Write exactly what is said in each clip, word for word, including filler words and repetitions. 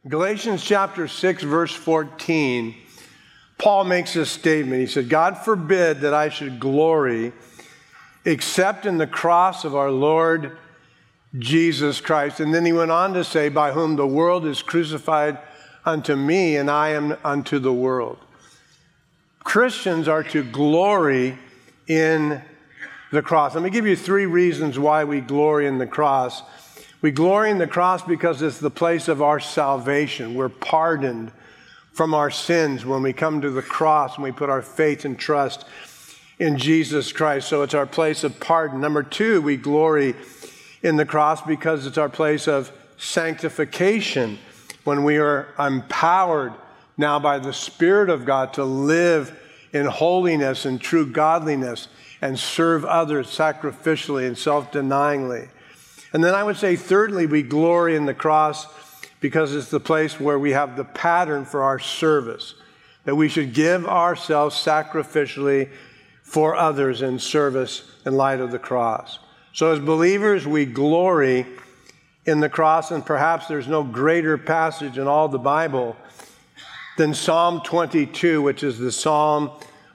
Galatians chapter six, verse fourteen, Paul makes this statement. He said, God forbid that I should glory except in the cross of our Lord Jesus Christ. And then he went on to say, by whom the world is crucified unto me, and I am unto the world. Christians are to glory in the cross. Let me give you three reasons why we glory in the cross. We glory in the cross because it's the place of our salvation. We're pardoned from our sins when we come to the cross and we put our faith and trust in Jesus Christ. So it's our place of pardon. Number two, we glory in the cross because it's our place of sanctification, when we are empowered now by the Spirit of God to live in holiness and true godliness and serve others sacrificially and self-denyingly. And then I would say, thirdly, we glory in the cross because it's the place where we have the pattern for our service, that we should give ourselves sacrificially for others in service in light of the cross. So as believers, we glory in the cross, and perhaps there's no greater passage in all the Bible than Psalm twenty-two, which is the Psalm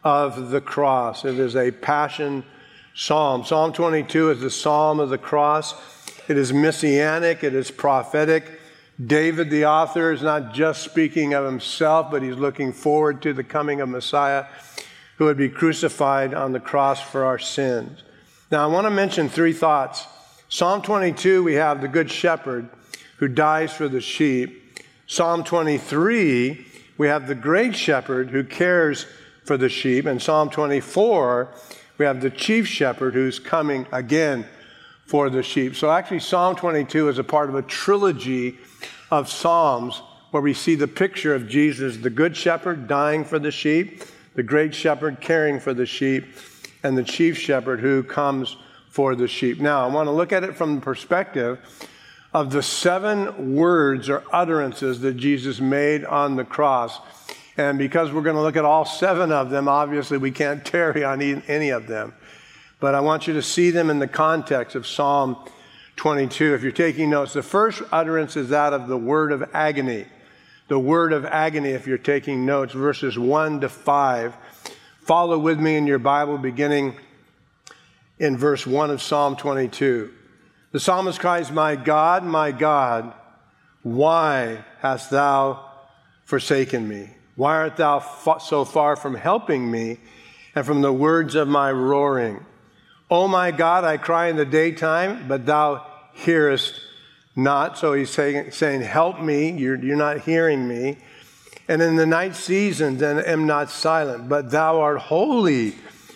of the cross. It is a passion psalm. Psalm twenty-two is the Psalm of the cross. It is messianic. It is prophetic. David, the author, is not just speaking of himself, but he's looking forward to the coming of Messiah, who would be crucified on the cross for our sins. Now, I want to mention three thoughts. Psalm twenty-two, we have the Good Shepherd who dies for the sheep. Psalm twenty-three, we have the Great Shepherd who cares for the sheep. And Psalm twenty-four, we have the Chief Shepherd who's coming again for the sheep. So actually, Psalm twenty-two is a part of a trilogy of Psalms where we see the picture of Jesus, the Good Shepherd, dying for the sheep, the Great Shepherd caring for the sheep, and the Chief Shepherd who comes for the sheep. Now, I want to look at it from the perspective of the seven words or utterances that Jesus made on the cross. And because we're going to look at all seven of them, obviously we can't tarry on any of them. But I want you to see them in the context of Psalm twenty-two. If you're taking notes, the first utterance is that of the word of agony. The word of agony, if you're taking notes, verses one to five. Follow with me in your Bible, beginning in verse one of Psalm twenty-two. The psalmist cries, my God, my God, why hast thou forsaken me? Why art thou so far from helping me and from the words of my roaring? O my God, I cry in the daytime, but thou hearest not. So he's saying, saying help me, you're, you're not hearing me. And in the night seasons, and am not silent, but thou art holy,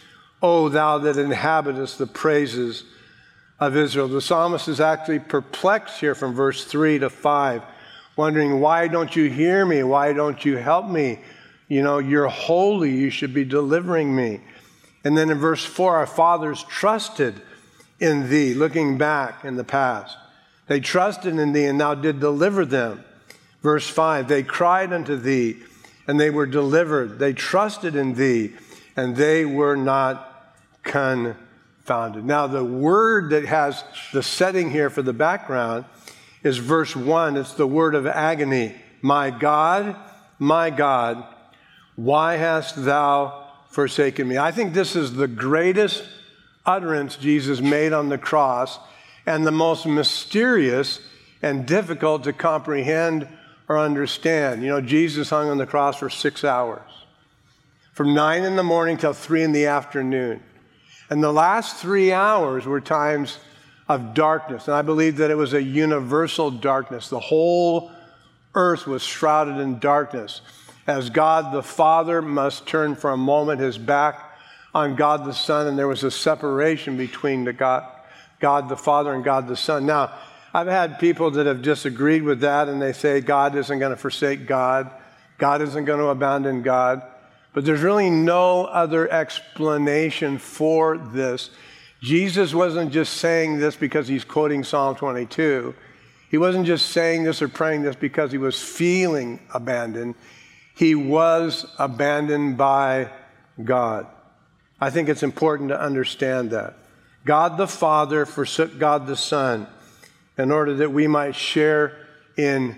O thou that inhabitest the praises of Israel. The psalmist is actually perplexed here from verse three to five, wondering, why don't you hear me? Why don't you help me? You know, you're holy. You should be delivering me. And then in verse four, our fathers trusted in thee, looking back in the past. They trusted in thee and thou did deliver them. Verse five, they cried unto thee and they were delivered. They trusted in thee and they were not confounded. Now, the word that has the setting here for the background is verse one. It's the word of agony. My God, my God, why hast thou forsaken me? I think this is the greatest utterance Jesus made on the cross and the most mysterious and difficult to comprehend or understand. You know, Jesus hung on the cross for six hours, from nine in the morning till three in the afternoon. And the last three hours were times of darkness. And I believe that it was a universal darkness. The whole earth was shrouded in darkness, as God the Father must turn for a moment his back on God the Son, and there was a separation between the God, God the Father and God the Son. Now, I've had people that have disagreed with that, and they say God isn't going to forsake God. God isn't going to abandon God. But there's really no other explanation for this. Jesus wasn't just saying this because he's quoting Psalm twenty-two. He wasn't just saying this or praying this because he was feeling abandoned. He was abandoned by God. I think it's important to understand that. God the Father forsook God the Son in order that we might share in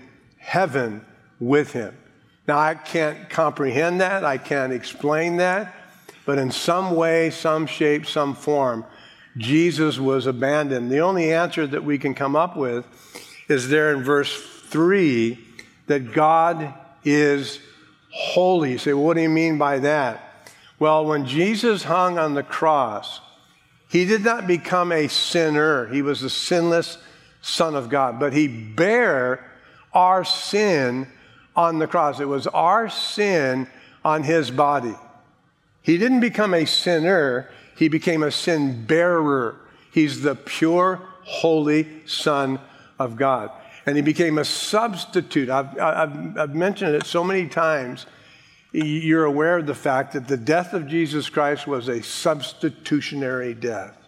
heaven with him. Now, I can't comprehend that. I can't explain that. But in some way, some shape, some form, Jesus was abandoned. The only answer that we can come up with is there in verse three, that God is holy. You say, well, what do you mean by that? Well, when Jesus hung on the cross, he did not become a sinner. He was a sinless Son of God, but he bare our sin on the cross. It was our sin on his body. He didn't become a sinner. He became a sin bearer. He's the pure, holy Son of God. And he became a substitute. I've, I've, I've mentioned it so many times. You're aware of the fact that the death of Jesus Christ was a substitutionary death.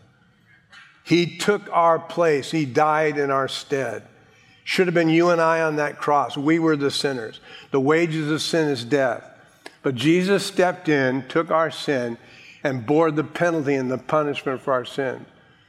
He took our place. He died in our stead. Should have been you and I on that cross. We were the sinners. The wages of sin is death. But Jesus stepped in, took our sin, and bore the penalty and the punishment for our sin.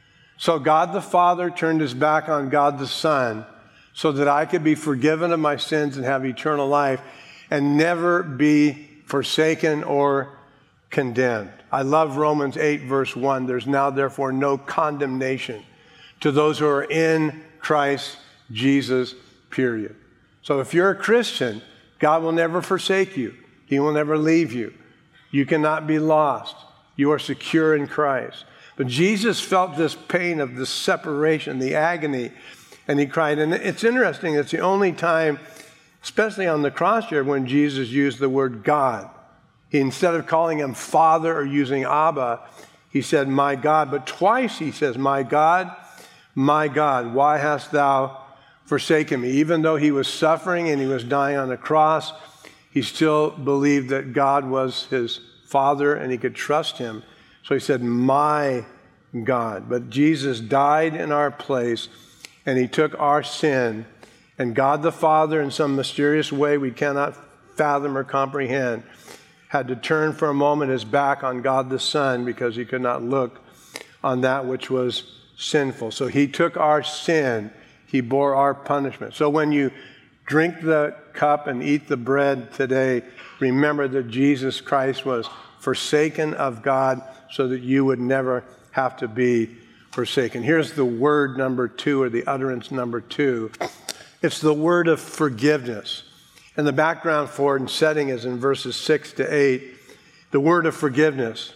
So God the Father turned his back on God the Son so that I could be forgiven of my sins and have eternal life and never be forsaken or condemned. I love Romans eight, verse one. There's now, therefore, no condemnation to those who are in Christ Jesus, period. So if you're a Christian, God will never forsake you. He will never leave you. You cannot be lost. You are secure in Christ. But Jesus felt this pain of the separation, the agony, and he cried. And it's interesting, it's the only time, especially on the cross here, when Jesus used the word God. He, instead of calling him Father or using Abba, he said, my God. But twice he says, my God, my God, why hast thou forsaken me? Even though he was suffering and he was dying on the cross, he still believed that God was his Father and he could trust him. So he said, my God. But Jesus died in our place and he took our sin. And God the Father, in some mysterious way we cannot fathom or comprehend, had to turn for a moment his back on God the Son because he could not look on that which was sinful. So he took our sin. He bore our punishment. So when you drink the cup and eat the bread today, remember that Jesus Christ was forsaken of God so that you would never have to be forsaken. Here's the word number two, or the utterance number two. It's the word of forgiveness. And the background for it and setting is in verses six to eight. The word of forgiveness.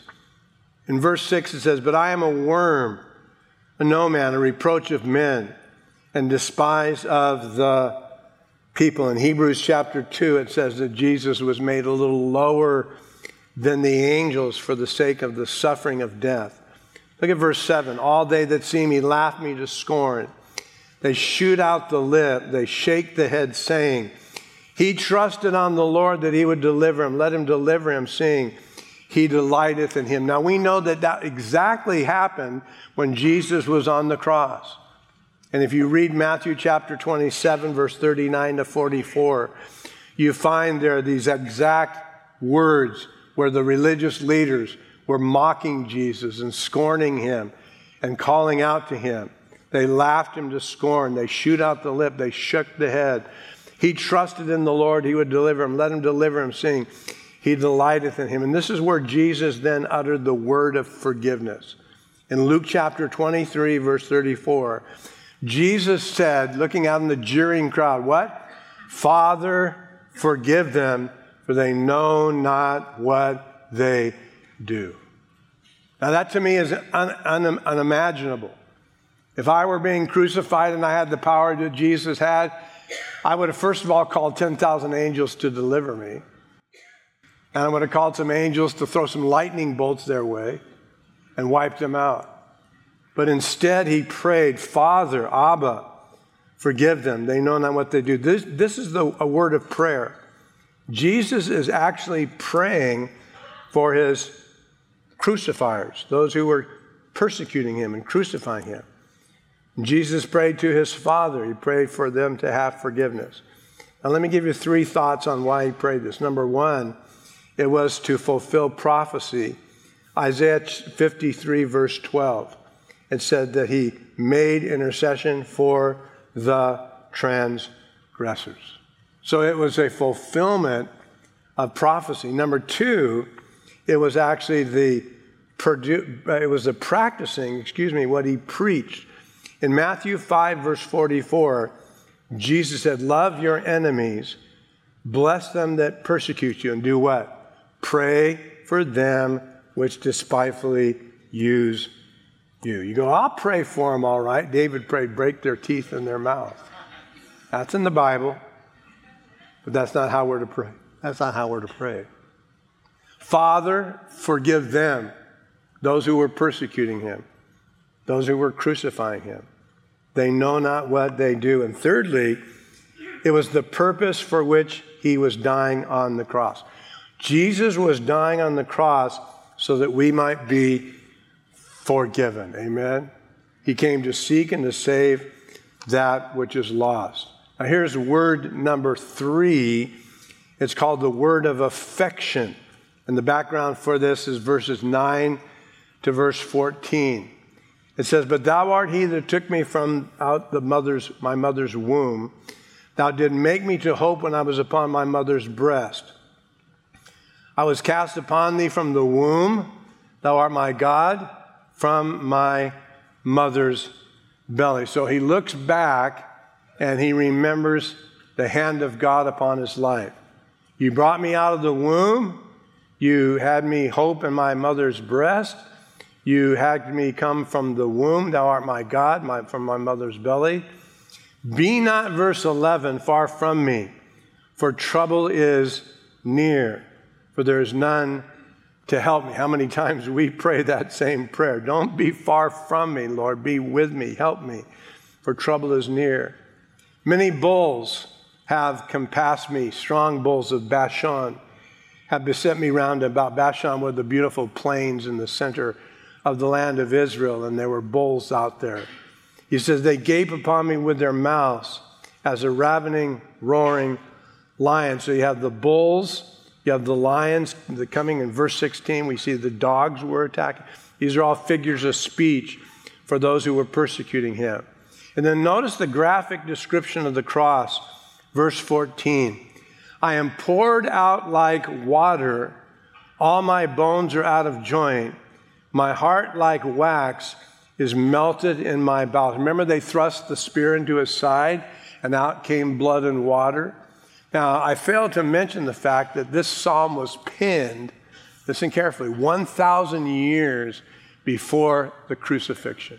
In verse six it says, but I am a worm, a no man, a reproach of men, and despised of the people. In Hebrews chapter two, it says that Jesus was made a little lower than the angels for the sake of the suffering of death. Look at verse seven. All they that see me laugh me to scorn. They shoot out the lip. They shake the head, saying, he trusted on the Lord that he would deliver him. Let him deliver him, seeing he delighteth in him. Now we know that that exactly happened when Jesus was on the cross. And if you read Matthew chapter twenty-seven, verse thirty-nine to forty-four, you find there these exact words where the religious leaders were mocking Jesus and scorning him and calling out to him. They laughed him to scorn. They shoot out the lip. They shook the head. He trusted in the Lord. He would deliver him. Let him deliver him, saying, he delighteth in him. And this is where Jesus then uttered the word of forgiveness. In Luke chapter twenty-three, verse thirty-four, Jesus said, looking out in the jeering crowd, what? Father, forgive them, for they know not what they do. Now that to me is un- un- unimaginable. If I were being crucified and I had the power that Jesus had, I would have first of all called ten thousand angels to deliver me. And I would have called some angels to throw some lightning bolts their way and wipe them out. But instead he prayed, Father, Abba, forgive them. They know not what they do. This, this is the, a word of prayer. Jesus is actually praying for his crucifiers, those who were persecuting him and crucifying him. Jesus prayed to his Father. He prayed for them to have forgiveness. Now let me give you three thoughts on why he prayed this. Number one, it was to fulfill prophecy. Isaiah fifty-three, verse twelve. It said that he made intercession for the transgressors. So it was a fulfillment of prophecy. Number two, it was actually the it was the practicing, excuse me, what he preached. In Matthew five, verse forty-four, Jesus said, love your enemies, bless them that persecute you, and do what? Pray for them which despitefully use you. You go, I'll pray for them, all right. David prayed, break their teeth in their mouth. That's in the Bible, but that's not how we're to pray. That's not how we're to pray. Father, forgive them, those who were persecuting him, those who were crucifying him. They know not what they do. And thirdly, it was the purpose for which he was dying on the cross. Jesus was dying on the cross so that we might be forgiven. Amen? He came to seek and to save that which is lost. Now here's word number three. It's called the word of affection. And the background for this is verses nine to verse fourteen. It says, but thou art he that took me from out the mother's, my mother's womb. Thou didst make me to hope when I was upon my mother's breast. I was cast upon thee from the womb. Thou art my God from my mother's belly. So he looks back and he remembers the hand of God upon his life. You brought me out of the womb. You had me hope in my mother's breast. You had me come from the womb. Thou art my God, my, from my mother's belly. Be not, verse eleven, far from me, for trouble is near, for there is none to help me. How many times we pray that same prayer? Don't be far from me, Lord. Be with me. Help me, for trouble is near. Many bulls have compassed me. Strong bulls of Bashan have beset me round about. Bashan were the beautiful plains in the center of the land of Israel, and there were bulls out there. He says, they gape upon me with their mouths as a ravening, roaring lion. So you have the bulls, you have the lions. The coming in verse sixteen, we see the dogs were attacking. These are all figures of speech for those who were persecuting him. And then notice the graphic description of the cross, verse fourteen. I am poured out like water. All my bones are out of joint. My heart, like wax, is melted in my bowels. Remember, they thrust the spear into his side, and out came blood and water. Now, I failed to mention the fact that this psalm was penned, listen carefully, one thousand years before the crucifixion.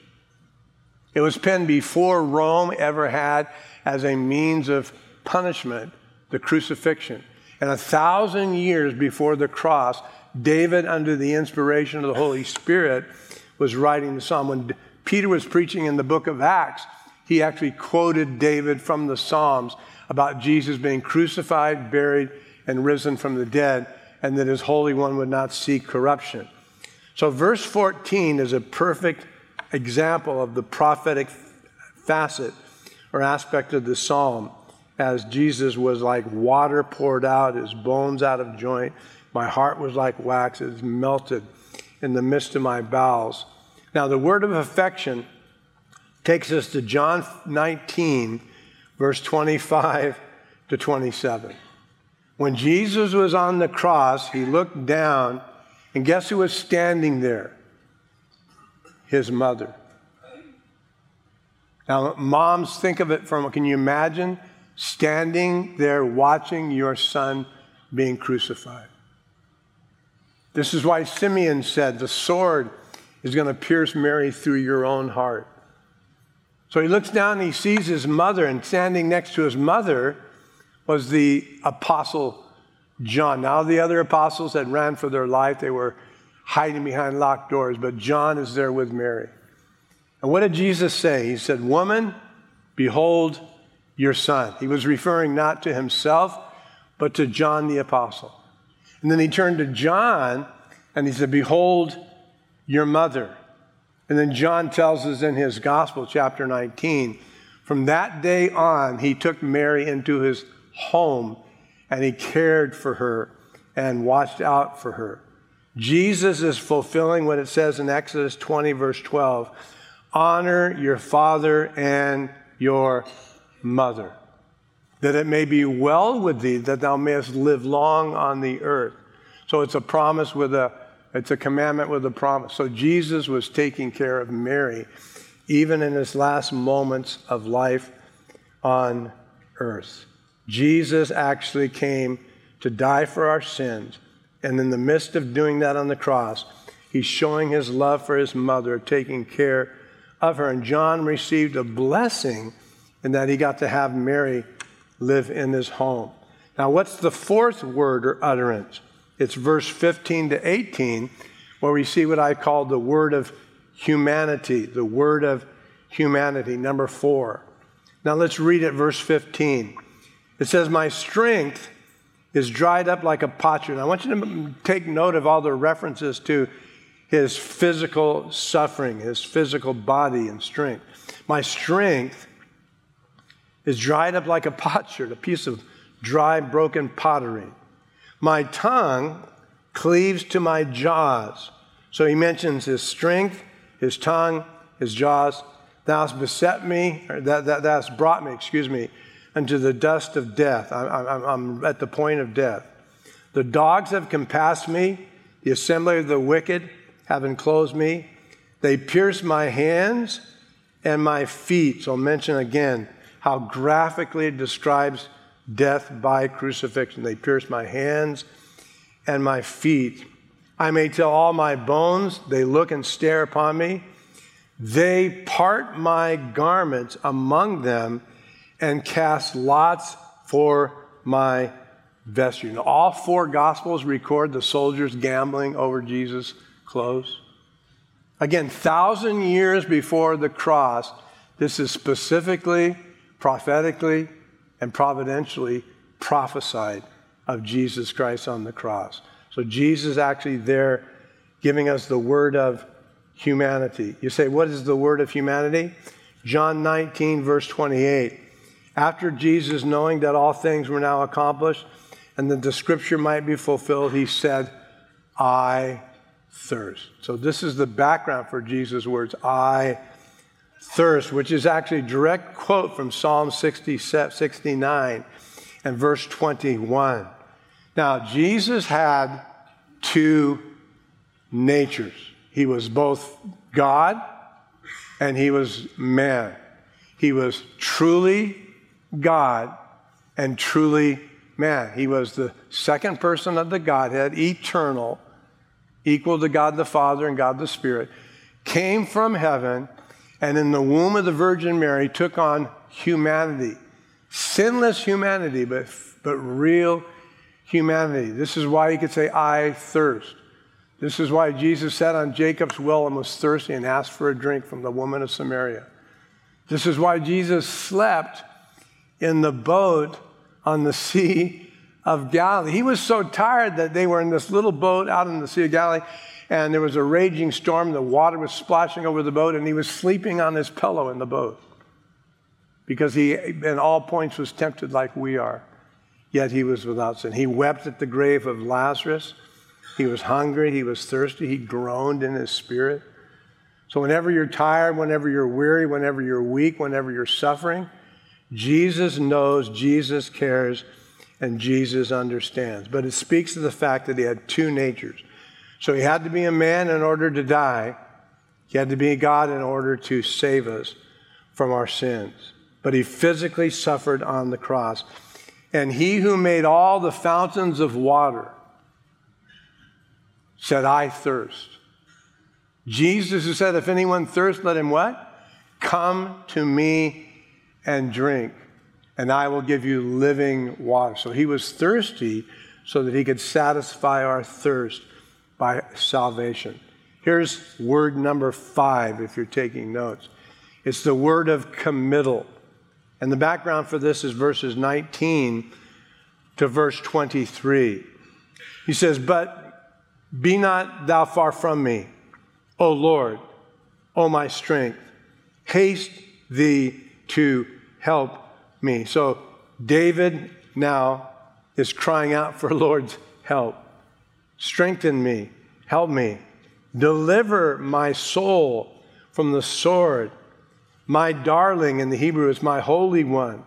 It was penned before Rome ever had, as a means of punishment, the crucifixion. And a thousand years before the cross, David, under the inspiration of the Holy Spirit, was writing the psalm. When Peter was preaching in the book of Acts, he actually quoted David from the Psalms about Jesus being crucified, buried, and risen from the dead, and that his Holy One would not see corruption. So verse fourteen is a perfect example of the prophetic facet or aspect of the psalm, as Jesus was like water poured out, his bones out of joint. My heart was like wax, it was melted in the midst of my bowels. Now, the word of affection takes us to John nineteen, verse twenty-five to twenty-seven. When Jesus was on the cross, he looked down, and guess who was standing there? His mother. Now, moms, think of it from, can you imagine standing there watching your son being crucified? This is why Simeon said, the sword is going to pierce Mary through your own heart. So he looks down and he sees his mother, and standing next to his mother was the apostle John. Now the other apostles had ran for their life. They were hiding behind locked doors, but John is there with Mary. And what did Jesus say? He said, woman, behold your son. He was referring not to himself, but to John the apostle. And then he turned to John and he said, behold your mother. And then John tells us in his gospel, chapter nineteen, from that day on, he took Mary into his home and he cared for her and watched out for her. Jesus is fulfilling what it says in Exodus twenty, verse twelve. Honor your father and your mother. that it may be well with thee, that thou mayest live long on the earth. So it's a promise with a, it's a commandment with a promise. So Jesus was taking care of Mary, even in his last moments of life on earth. Jesus actually came to die for our sins. And in the midst of doing that on the cross, he's showing his love for his mother, taking care of her. And John received a blessing in that he got to have Mary live in his home. Now, what's the fourth word or utterance? It's verse fifteen to eighteen, where we see what I call the word of humanity, the word of humanity, number four. Now, let's read it, verse fifteen. It says, my strength is dried up like a potsherd. I want you to take note of all the references to his physical suffering, his physical body and strength. My strength is dried up like a potsherd, a piece of dry, broken pottery. My tongue cleaves to my jaws. So he mentions his strength, his tongue, his jaws. Thou hast beset me, or that, that, thou hast brought me, excuse me, unto the dust of death. I, I, I'm at the point of death. The dogs have compassed me. The assembly of the wicked have enclosed me. They pierced my hands and my feet. So I'll mention again how graphically it describes death by crucifixion. They pierced my hands and my feet. I may tell all my bones, they look and stare upon me. They part my garments among them and cast lots for my vesture. Now, all four Gospels record the soldiers gambling over Jesus' clothes. Again, thousand years before the cross, this is specifically, prophetically, and providentially prophesied of Jesus Christ on the cross. So Jesus actually there giving us the word of humanity. You say, what is the word of humanity? John nineteen, verse twenty-eight. After Jesus, knowing that all things were now accomplished and that the scripture might be fulfilled, he said, I thirst. So this is the background for Jesus' words, I thirst, which is actually a direct quote from Psalm sixty, sixty-nine and verse twenty-one. Now, Jesus had two natures. He was both God and he was man. He was truly God and truly man. He was the second person of the Godhead, eternal, equal to God the Father and God the Spirit, came from heaven, and in the womb of the Virgin Mary took on humanity. Sinless humanity, but, but real humanity. This is why he could say, I thirst. This is why Jesus sat on Jacob's well and was thirsty and asked for a drink from the woman of Samaria. This is why Jesus slept in the boat on the Sea of Galilee. He was so tired that they were in this little boat out in the Sea of Galilee, and there was a raging storm. The water was splashing over the boat, and he was sleeping on his pillow in the boat because he, in all points, was tempted like we are, yet he was without sin. He wept at the grave of Lazarus. He was hungry. He was thirsty. He groaned in his spirit. So whenever you're tired, whenever you're weary, whenever you're weak, whenever you're suffering, Jesus knows, Jesus cares, and Jesus understands. But it speaks to the fact that he had two natures. So he had to be a man in order to die. He had to be God in order to save us from our sins. But he physically suffered on the cross. And he who made all the fountains of water said, I thirst. Jesus who said, if anyone thirsts, let him what? Come to me and drink, and I will give you living water. So he was thirsty so that he could satisfy our thirst by salvation. Here's word number five, if you're taking notes. It's the word of committal. And the background for this is verses nineteen to verse twenty-three. He says, but be not thou far from me, O Lord, O my strength. Haste thee to help me. So David now is crying out for Lord's help. Strengthen me, help me. Deliver my soul from the sword. My darling in the Hebrew is my holy one.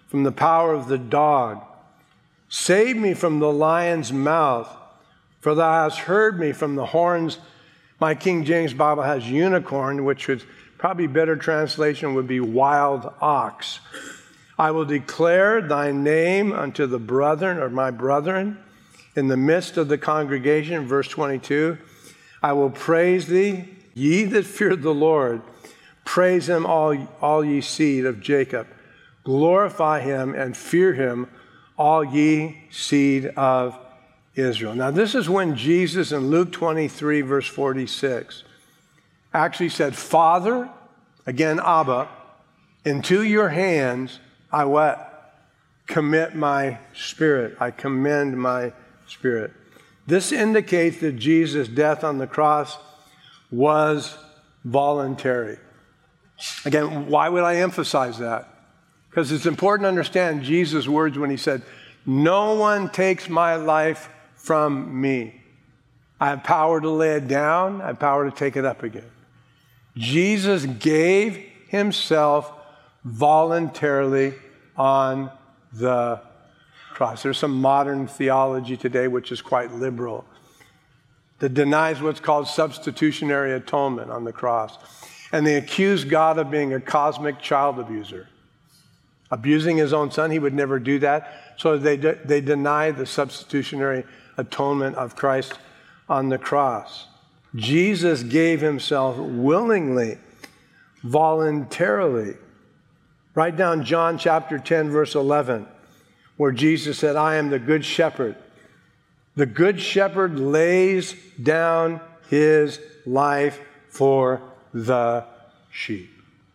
from the power of the dog. Save me from the lion's mouth, for thou hast heard me from the horns. My King James Bible has unicorn, which would probably better translation would be wild ox. I will declare thy name unto the brethren, or my brethren, in the midst of the congregation. Verse twenty-two, I will praise thee, ye that fear the Lord. Praise him, all, all ye seed of Jacob. Glorify him and fear him, all ye seed of Israel. Now, this is when Jesus in Luke twenty-three, verse forty-six, actually said, Father, again, Abba, into your hands I what? Commit my spirit. I commend my spirit. This indicates that Jesus' death on the cross was voluntary. Again, why would I emphasize that? Because it's important to understand Jesus' words when he said, no one takes my life from me. I have power to lay it down. I have power to take it up again. Jesus gave himself voluntarily on the cross. There's some modern theology today which is quite liberal that denies what's called substitutionary atonement on the cross. And they accuse God of being a cosmic child abuser, abusing his own son. He would never do that. So they, de- they deny the substitutionary atonement of Christ on the cross. Jesus gave himself willingly, voluntarily. Write down John chapter ten, verse eleven, where Jesus said, I am the good shepherd. The good shepherd lays down his life for the sheep.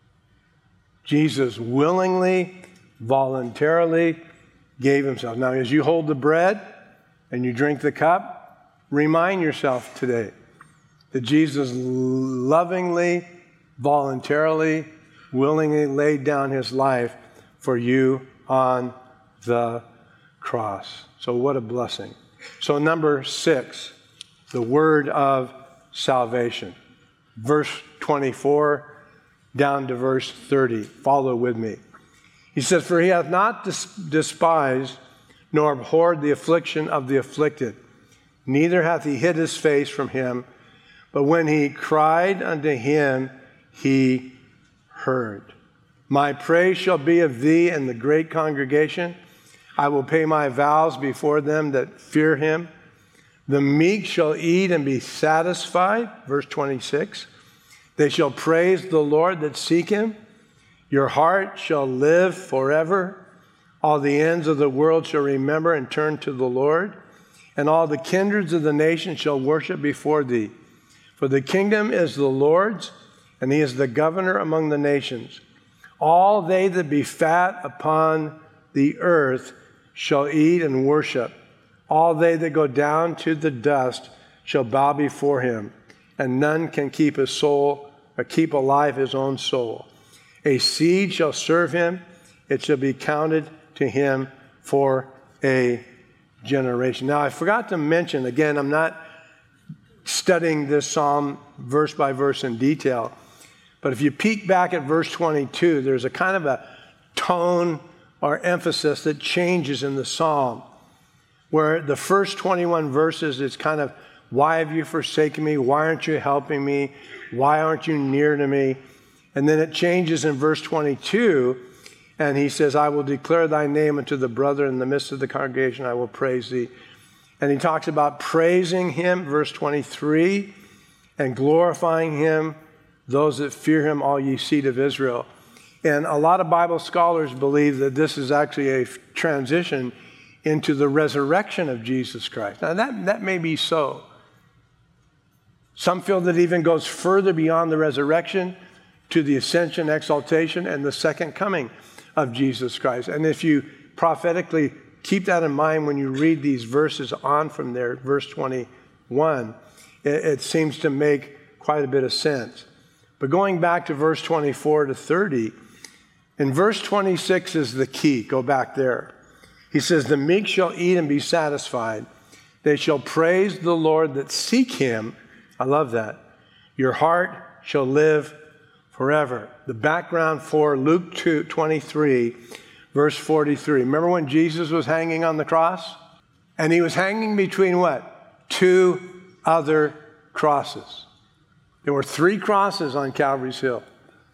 Jesus willingly, voluntarily gave himself. Now, as you hold the bread and you drink the cup, remind yourself today that Jesus lovingly, voluntarily, willingly laid down his life for you on the cross. So what a blessing. So number six, the word of salvation. Verse twenty-four down to verse thirty. Follow with me. He says, for he hath not dis- despised nor abhorred the affliction of the afflicted, neither hath he hid his face from him, but when he cried unto him, he heard. My praise shall be of thee in the great congregation. I will pay my vows before them that fear him. The meek shall eat and be satisfied. Verse twenty-six. They shall praise the Lord that seek him. Your heart shall live forever. All the ends of the world shall remember and turn to the Lord. And all the kindreds of the nations shall worship before thee. For the kingdom is the Lord's, and he is the governor among the nations. All they that be fat upon the earth shall eat and worship. All they that go down to the dust shall bow before him, and none can keep his soul or keep alive his own soul. A seed shall serve him, it shall be counted to him for a generation. Now, I forgot to mention, again, I'm not studying this psalm verse by verse in detail, but if you peek back at verse twenty-two, there's a kind of a tone or emphasis that changes in the psalm, where the first twenty-one verses is kind of, why have you forsaken me? Why aren't you helping me? Why aren't you near to me? And then it changes in verse twenty-two, and he says, I will declare thy name unto the brethren in the midst of the congregation. I will praise thee. And he talks about praising him, verse twenty-three, and glorifying him, those that fear him, all ye seed of Israel. And a lot of Bible scholars believe that this is actually a transition into the resurrection of Jesus Christ. Now, that, that may be so. Some feel that it even goes further beyond the resurrection to the ascension, exaltation, and the second coming of Jesus Christ. And if you prophetically keep that in mind when you read these verses on from there, verse twenty-one, it, it seems to make quite a bit of sense. But going back to verse twenty-four to thirty, in verse twenty-six is the key. Go back there. He says, the meek shall eat and be satisfied. They shall praise the Lord that seek him. I love that. Your heart shall live forever. The background for Luke two twenty-three verse forty-three. Remember when Jesus was hanging on the cross? And he was hanging between what? Two other crosses. There were three crosses on Calvary's Hill.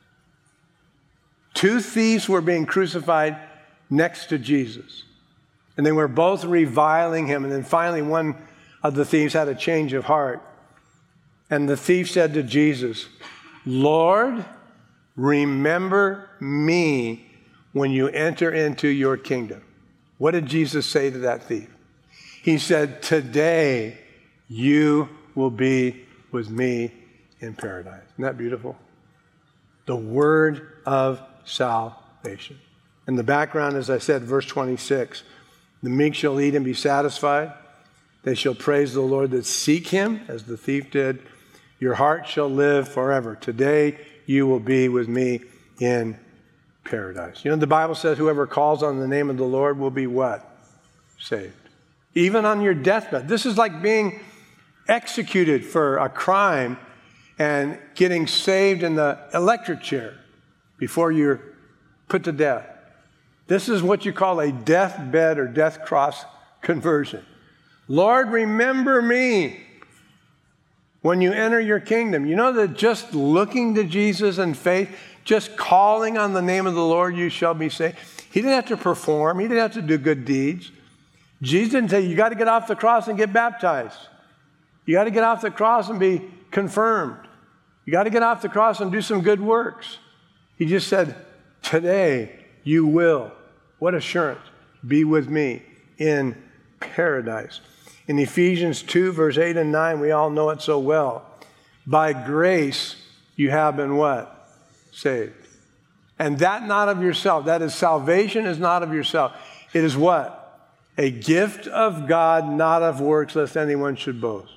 Two thieves were being crucified next to Jesus. And they were both reviling him. And then finally one of the thieves had a change of heart. And the thief said to Jesus, Lord, remember me when you enter into your kingdom. What did Jesus say to that thief? He said, today you will be with me in paradise. Isn't that beautiful? The word of salvation. In the background, as I said, verse twenty-six, the meek shall eat and be satisfied. They shall praise the Lord that seek him, as the thief did. Your heart shall live forever. Today you will be with me in paradise. You know, the Bible says whoever calls on the name of the Lord will be what? Saved. Even on your deathbed. This is like being executed for a crime and getting saved in the electric chair before you're put to death. This is what you call a deathbed or death cross conversion. Lord, remember me when you enter your kingdom. You know that just looking to Jesus in faith, just calling on the name of the Lord, you shall be saved. He didn't have to perform. He didn't have to do good deeds. Jesus didn't say, you got to get off the cross and get baptized. You got to get off the cross and be confirmed. You got to get off the cross and do some good works. He just said, today you will, what assurance, be with me in paradise. In Ephesians two, verse eight and nine, we all know it so well. By grace you have been what? Saved. And that not of yourself. That is, salvation is not of yourself. It is what? A gift of God, not of works, lest anyone should boast.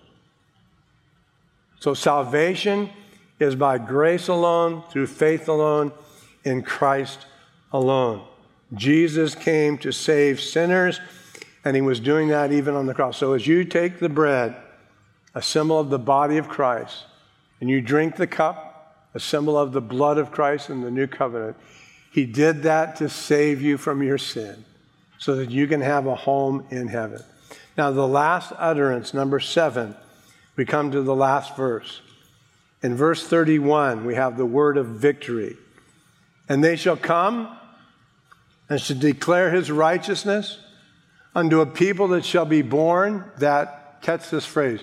So salvation is by grace alone, through faith alone, in Christ alone. Jesus came to save sinners, and he was doing that even on the cross. So as you take the bread, a symbol of the body of Christ, and you drink the cup, a symbol of the blood of Christ in the new covenant, he did that to save you from your sin, so that you can have a home in heaven. Now, the last utterance, number seven, we come to the last verse. In verse thirty-one, we have the word of victory. And they shall come and shall declare his righteousness unto a people that shall be born, that, catch this phrase,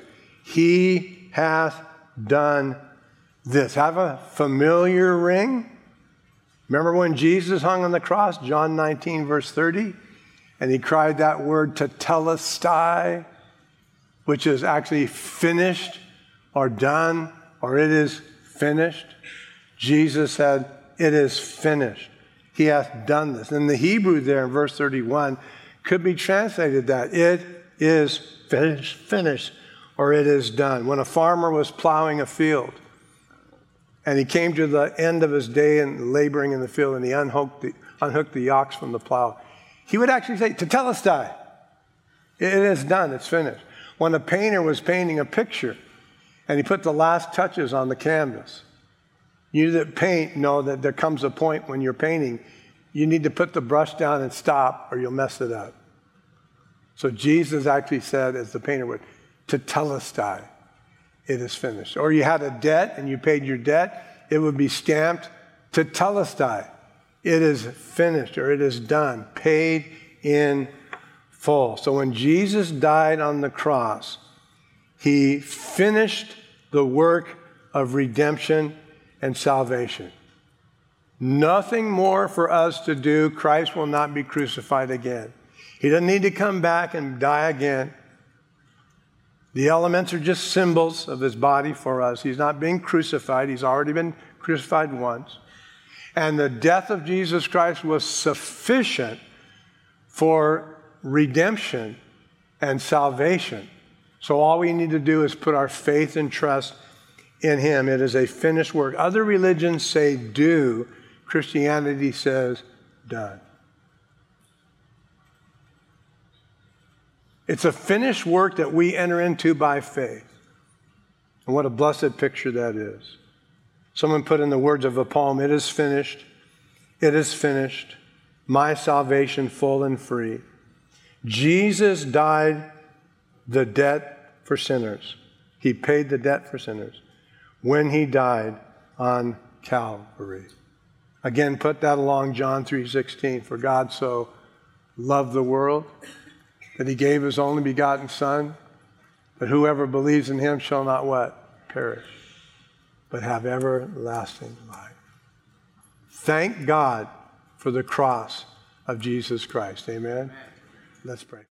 he hath done this. Have a familiar ring? Remember when Jesus hung on the cross, John nineteen, verse thirty? And he cried that word tetelestai, which is actually finished or done, or it is finished. Jesus said, it is finished. He hath done this. And the Hebrew there in verse thirty-one could be translated that it is finished, finished, or it is done. When a farmer was plowing a field, and he came to the end of his day and laboring in the field, and he unhooked the, unhooked the ox from the plow, he would actually say, tetelestai. It is done, it's finished. When a painter was painting a picture, and he put the last touches on the canvas, you that paint know that there comes a point when you're painting, you need to put the brush down and stop, or you'll mess it up. So Jesus actually said, as the painter would, tetelestai, it is finished. Or you had a debt and you paid your debt, it would be stamped tetelestai, it is finished, or it is done, paid in full. So when Jesus died on the cross, he finished the work of redemption and salvation. Nothing more for us to do. Christ will not be crucified again. He doesn't need to come back and die again. The elements are just symbols of his body for us. He's not being crucified. He's already been crucified once. And the death of Jesus Christ was sufficient for redemption and salvation. So all we need to do is put our faith and trust in him. It is a finished work. Other religions say do. Christianity says done. It's a finished work that we enter into by faith. And what a blessed picture that is. Someone put in the words of a poem, it is finished, it is finished, my salvation full and free. Jesus died the debt for sinners. He paid the debt for sinners when he died on Calvary. Again, put that along John three sixteen. For God so loved the world that he gave his only begotten Son, that whoever believes in him shall not what? Perish, but have everlasting life. Thank God for the cross of Jesus Christ. Amen? Let's pray.